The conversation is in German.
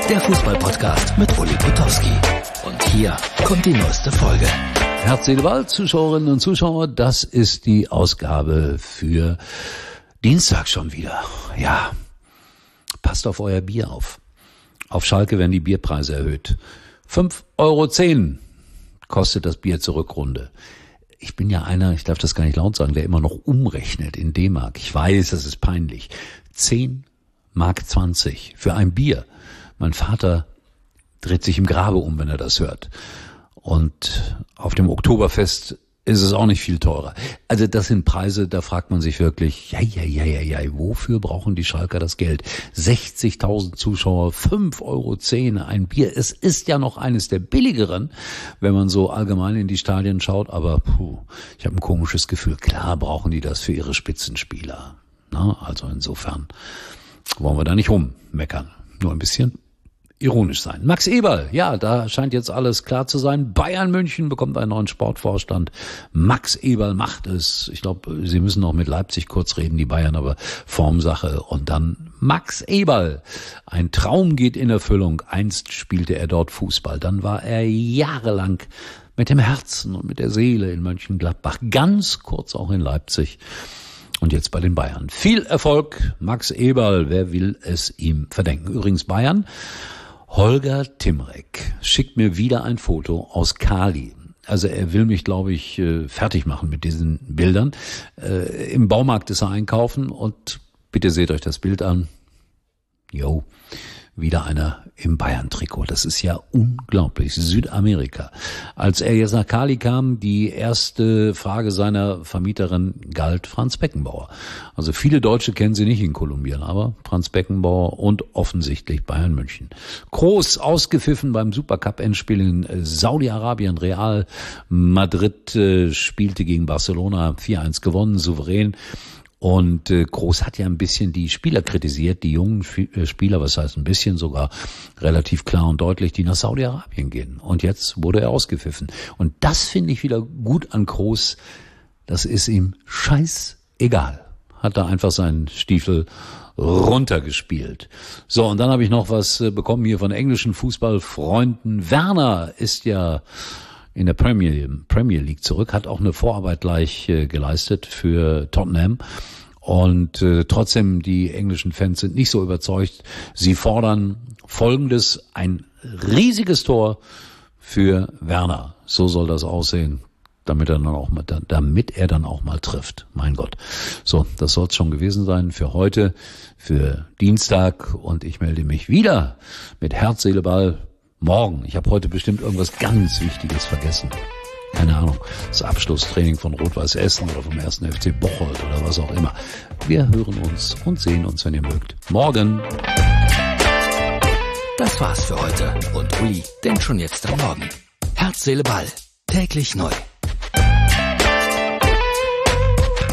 der Fußball-Podcast mit Uli Potowski. Und hier kommt die neueste Folge. Herz, Seele, Ball, Zuschauerinnen und Zuschauer, das ist die Ausgabe für Dienstag schon wieder. Ja, passt auf euer Bier auf. Auf Schalke werden die Bierpreise erhöht. 5,10 € kostet das Bier zur Rückrunde. Ich bin ja einer, ich darf das gar nicht laut sagen, der immer noch umrechnet in D-Mark. Ich weiß, das ist peinlich. 10,20 Mark für ein Bier. Mein Vater dreht sich im Grabe um, wenn er das hört. Und auf dem Oktoberfest ist es auch nicht viel teurer. Also das sind Preise, da fragt man sich wirklich, wofür brauchen die Schalker das Geld? 60.000 Zuschauer, 5,10 € ein Bier. Es ist ja noch eines der billigeren, wenn man so allgemein in die Stadien schaut. Aber ich habe ein komisches Gefühl. Klar brauchen die das für ihre Spitzenspieler. Na, also insofern wollen wir da nicht rummeckern. Nur ein bisschen ironisch sein. Max Eberl, ja, da scheint jetzt alles klar zu sein. Bayern München bekommt einen neuen Sportvorstand. Max Eberl macht es. Ich glaube, sie müssen noch mit Leipzig kurz reden, die Bayern, aber Formsache. Und dann Max Eberl. Ein Traum geht in Erfüllung. Einst spielte er dort Fußball. Dann war er jahrelang mit dem Herzen und mit der Seele in Mönchengladbach. Ganz kurz auch in Leipzig. Und jetzt bei den Bayern. Viel Erfolg, Max Eberl. Wer will es ihm verdenken? Übrigens Bayern. Holger Timrek schickt mir wieder ein Foto aus Cali. Also er will mich, glaube ich, fertig machen mit diesen Bildern. Im Baumarkt ist er einkaufen und bitte seht euch das Bild an. Jo, wieder einer im Bayern-Trikot. Das ist ja unglaublich. Südamerika. Als er jetzt nach Cali kam, die erste Frage seiner Vermieterin galt Franz Beckenbauer. Also viele Deutsche kennen sie nicht in Kolumbien, aber Franz Beckenbauer und offensichtlich Bayern München. Groß ausgepfiffen beim Supercup-Endspiel in Saudi-Arabien. Real Madrid spielte gegen Barcelona 4-1 gewonnen, souverän. Und Groß hat ja ein bisschen die Spieler kritisiert, die jungen Spieler, was heißt ein bisschen, sogar relativ klar und deutlich, die nach Saudi-Arabien gehen. Und jetzt wurde er ausgepfiffen. Und das finde ich wieder gut an Groß. Das ist ihm scheißegal. Hat da einfach seinen Stiefel runtergespielt. So, und dann habe ich noch was bekommen hier von englischen Fußballfreunden. Werner ist ja in der Premier League zurück, hat auch eine Vorarbeit gleich geleistet für Tottenham. Und trotzdem, die englischen Fans sind nicht so überzeugt. Sie fordern Folgendes: ein riesiges Tor für Werner. So soll das aussehen, damit er dann auch mal trifft. Mein Gott. So, das soll es schon gewesen sein für heute, für Dienstag. Und ich melde mich wieder mit Herz, Seele, Ball morgen. Ich habe heute bestimmt irgendwas ganz Wichtiges vergessen. Keine Ahnung. Das Abschlusstraining von Rot-Weiß Essen oder vom 1. FC Bocholt oder was auch immer. Wir hören uns und sehen uns, wenn ihr mögt, morgen. Das war's für heute. Und Uli denkt schon jetzt am Morgen. Herz, Seele, Ball. Täglich neu.